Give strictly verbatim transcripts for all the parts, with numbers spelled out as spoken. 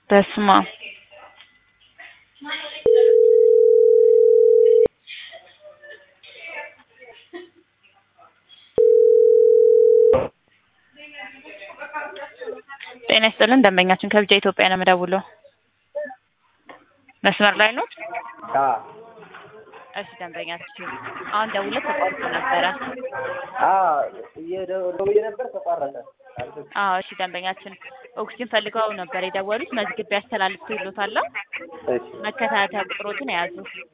በስመ አብ ጤና ይስጥልን ደንበኛችን ከብቻ ኢትዮጵያ ነው የምደውለው መስመር ላይ ነው አዎ እሺ ደንበኛችን አሁን ደውለው ተቋርጦ ነበር አዎ እየደወለ ነበር ተቋረጠ አዎ እሺ ደንበኛችን ኦክሲጅን ፈልገው ነበር የደወሉት መዝግብ ያስተላልፍልዎታል እሺ መከታተያ ቁጥሮችን ያዙ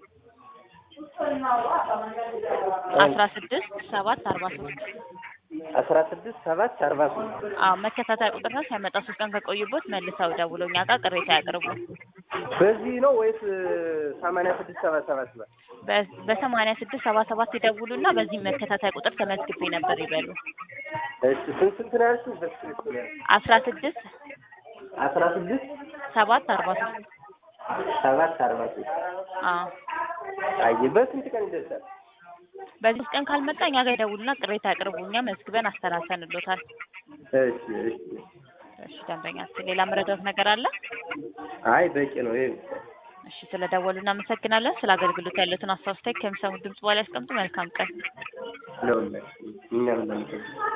አስራ ስድስት ሰባት አርባ ሶስት አስራ ስድስት ሰባት አርባ ሶስት አዎ መከታተያ ቁጥር ነው ሳይመጣ ሶስት ቀን ከቆዩበት መልሰው ደውለው እኛ ጋር ቅሬታ ያቅርቡ በዚህ ነው ወይስ ሰማንያ ስድስት ሰባ ሰባት ነው በሰማንያ ስድስት ሰባ ሰባት ይደውሉና በዚህ መከታተያ ቁጥር ተመዝግቤ ነበር ይበሉ እሺ ስንት ስንት ነው ያልሽው በስልክ አስራ ስድስት አስራ ስድስት ሰባት አርባ ሶስት ሰባት አርባ ሶስት አዎ አይ በስንት ቀን ይደርሳል በዚህ ቀን ካልመጣ እኛ ጋር ይደውሉና ቅሬታ ያቅርቡ እኛ መዝግበን አስተላልፈንልዎታል እሺ እሺ እሺ ደንበኛችን ሌላ መረጃት ነገር አለ አይ በቂ ነው ይሄ እሺ ስለደወሉ እናመሰግናለን ስለ አገልግሎት ያሉትን አስተያየት ከሚሰሙት ድምጽ በኋላ ያስቀምጡ መልካም ቀን ነው እኛም